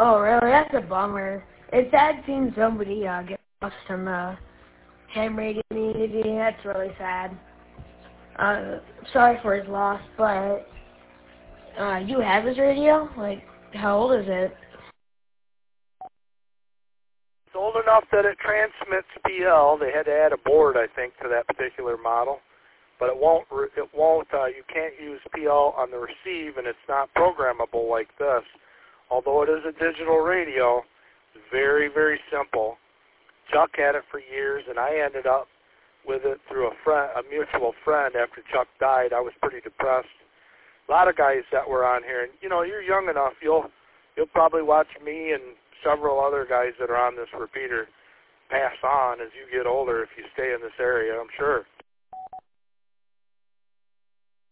Oh, really? That's a bummer. It's sad seeing somebody get lost from the ham radio community. That's really sad. Sorry for his loss, but you have his radio? Like, how old is it? It's old enough that it transmits PL. They had to add a board, I think, to that particular model. But it won't. You can't use PL on the receive, and it's not programmable like this. Although it is a digital radio, it's very, very simple. Chuck had it for years, and I ended up with it through a mutual friend after Chuck died. I was pretty depressed. A lot of guys that were on here, and you're young enough, you'll probably watch me and several other guys that are on this repeater pass on as you get older if you stay in this area, I'm sure.